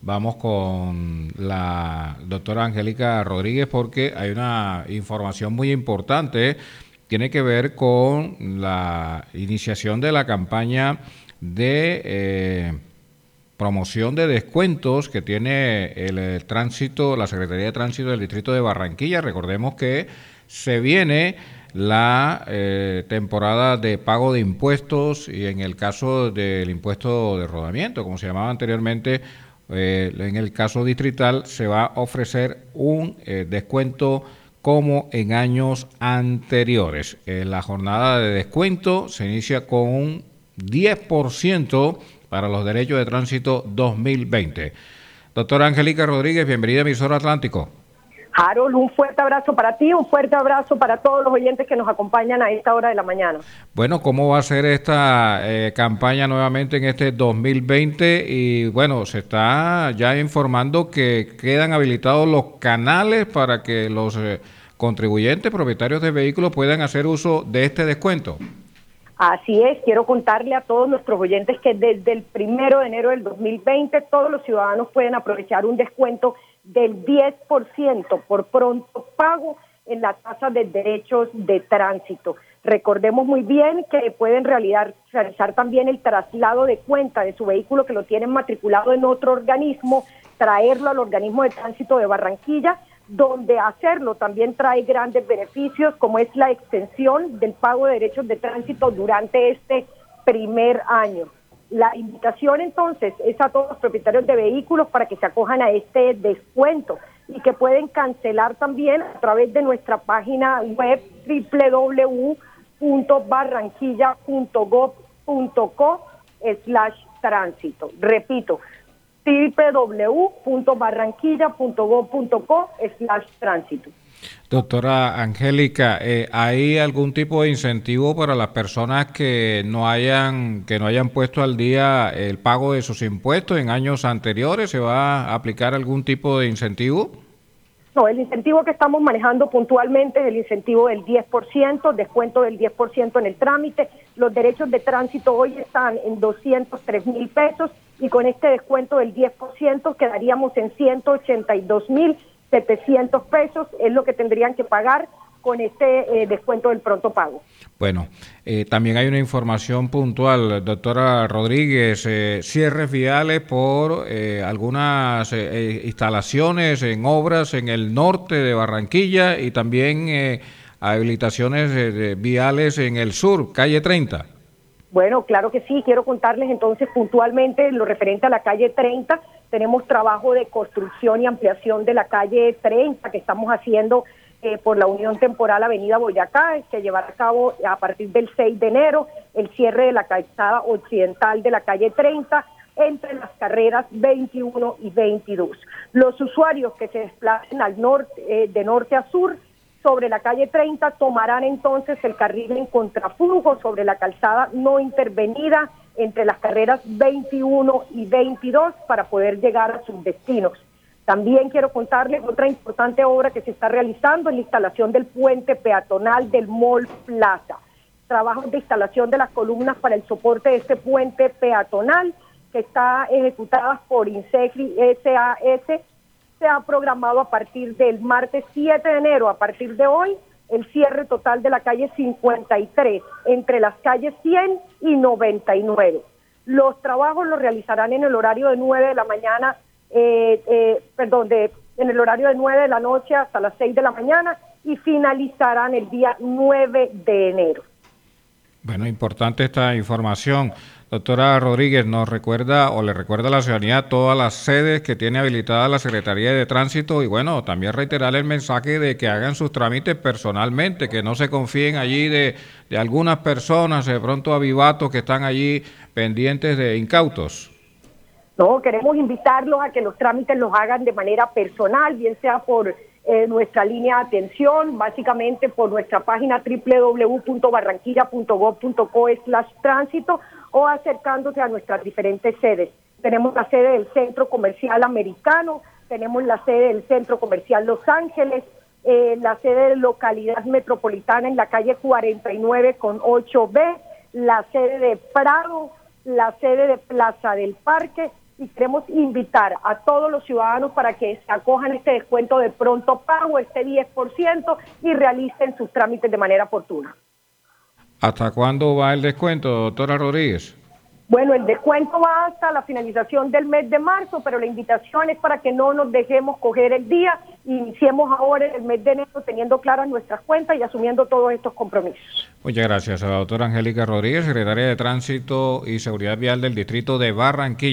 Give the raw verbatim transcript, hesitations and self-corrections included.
vamos con la doctora Angélica Rodríguez porque hay una información muy importante. Tiene que ver con la iniciación de la campaña de eh, promoción de descuentos que tiene el, el tránsito, la Secretaría de Tránsito del Distrito de Barranquilla. Recordemos que se viene la eh, temporada de pago de impuestos y en el caso del impuesto de rodamiento, como se llamaba anteriormente, eh, en el caso distrital se va a ofrecer un eh, descuento como en años anteriores. Eh, la jornada de descuento se inicia con un diez por ciento para los derechos de tránsito dos mil veinte. Doctora Angélica Rodríguez, bienvenida a Emisora Atlántico. Harold, un fuerte abrazo para ti, un fuerte abrazo para todos los oyentes que nos acompañan a esta hora de la mañana. Bueno, ¿cómo va a ser esta eh, campaña nuevamente en este dos mil veinte? Y bueno, se está ya informando que quedan habilitados los canales para que los eh, contribuyentes, propietarios de vehículos puedan hacer uso de este descuento. Así es, quiero contarle a todos nuestros oyentes que desde el primero de enero del dos mil veinte todos los ciudadanos pueden aprovechar un descuento del diez por ciento por pronto pago en la tasa de derechos de tránsito. Recordemos muy bien que pueden realizar, realizar también el traslado de cuenta de su vehículo que lo tienen matriculado en otro organismo, traerlo al organismo de tránsito de Barranquilla, donde hacerlo también trae grandes beneficios, como es la extensión del pago de derechos de tránsito durante este primer año. La invitación entonces es a todos los propietarios de vehículos para que se acojan a este descuento y que pueden cancelar también a través de nuestra página web doble u doble u doble u punto barranquilla punto gov punto co slash tránsito. Repito, doble u doble u doble u punto barranquilla punto gov punto co slash tránsito. Doctora Angélica, eh, ¿hay algún tipo de incentivo para las personas que no hayan que no hayan puesto al día el pago de sus impuestos en años anteriores? ¿Se va a aplicar algún tipo de incentivo? No, el incentivo que estamos manejando puntualmente es el incentivo del diez por ciento, descuento del diez por ciento en el trámite. Los derechos de tránsito hoy están en doscientos tres mil pesos y con este descuento del diez por ciento quedaríamos en ciento ochenta y dos mil setecientos pesos, es lo que tendrían que pagar con este eh, descuento del pronto pago. Bueno, eh, también hay una información puntual, doctora Rodríguez, eh, cierres viales por eh, algunas eh, instalaciones en obras en el norte de Barranquilla y también eh, habilitaciones eh, viales en el sur, calle treinta. Bueno, claro que sí, quiero contarles entonces puntualmente lo referente a la calle treinta. Tenemos trabajo de construcción y ampliación de la calle treinta que estamos haciendo eh, por la Unión Temporal Avenida Boyacá, que llevará a cabo a partir del seis de enero el cierre de la calzada occidental de la calle treinta entre las carreras veintiuno y veintidós. Los usuarios que se desplacen al norte, eh, de norte a sur, sobre la calle treinta tomarán entonces el carril en contraflujo sobre la calzada no intervenida entre las carreras veintiuno y veintidós para poder llegar a sus destinos. También quiero contarles otra importante obra que se está realizando en la instalación del puente peatonal del Mall Plaza. Trabajos de instalación de las columnas para el soporte de este puente peatonal que está ejecutadas por INSEGRI S A S. Se ha programado a partir del martes siete de enero, a partir de hoy, el cierre total de la calle cincuenta y tres, entre las calles cien y noventa y nueve. Los trabajos los realizarán en el horario de nueve de la mañana, eh, eh, perdón, de, en el horario de nueve de la noche hasta las seis de la mañana y finalizarán el día nueve de enero. Bueno, importante esta información. Doctora Rodríguez, ¿nos recuerda o le recuerda a la ciudadanía todas las sedes que tiene habilitada la Secretaría de Tránsito? Y bueno, también reiterar el mensaje de que hagan sus trámites personalmente, que no se confíen allí de, de algunas personas, de pronto avivatos que están allí pendientes de incautos. No, queremos invitarlos a que los trámites los hagan de manera personal, bien sea por eh, nuestra línea de atención, básicamente por nuestra página doble u doble u doble u punto barranquilla punto gov punto co slash tránsito o acercándose a nuestras diferentes sedes. Tenemos la sede del Centro Comercial Americano, tenemos la sede del Centro Comercial Los Ángeles, eh, la sede de Localidad Metropolitana en la calle cuarenta y nueve con ocho B, la sede de Prado, la sede de Plaza del Parque y queremos invitar a todos los ciudadanos para que se acojan este descuento de pronto pago, este diez por ciento, y realicen sus trámites de manera oportuna. ¿Hasta cuándo va el descuento, doctora Rodríguez? Bueno, el descuento va hasta la finalización del mes de marzo, pero la invitación es para que no nos dejemos coger el día y iniciemos ahora el mes de enero teniendo claras nuestras cuentas y asumiendo todos estos compromisos. Muchas gracias a la doctora Angélica Rodríguez, secretaria de Tránsito y Seguridad Vial del Distrito de Barranquilla.